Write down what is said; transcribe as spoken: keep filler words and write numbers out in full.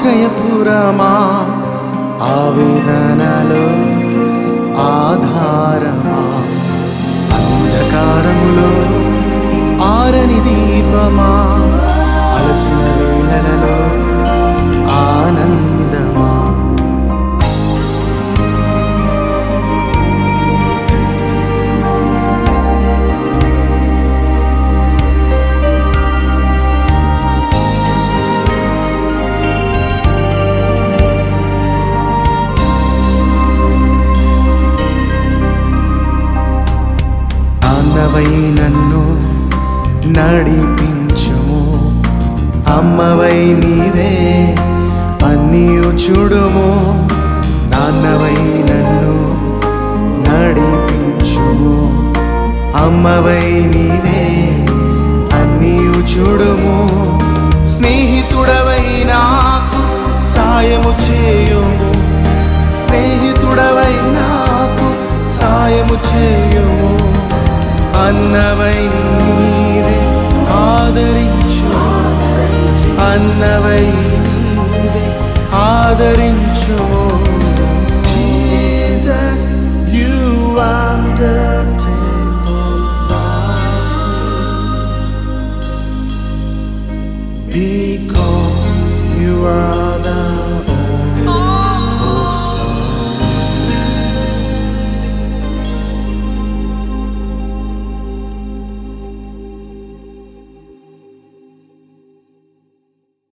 ఆశ్రయపురమా ఆవేదనలో ఆధారమా అంధకారములో ఆరని దీపమా అలసిన వేళలలో ఆనందమా నాన్నవై నన్ను నడిపించుము అమ్మవై నీవే అన్నీయు చూడుము నాన్నవై నన్ను నడిపించుము అమ్మవై నీవే అన్నీయు చూడుము స్నేహితుడవై నాకు సాయము చేయుము స్నేహితుడవై నాకు సాయము చేయుము అన్నవై నీవే ఆదరించు అన్నవై నీవే ఆదరించు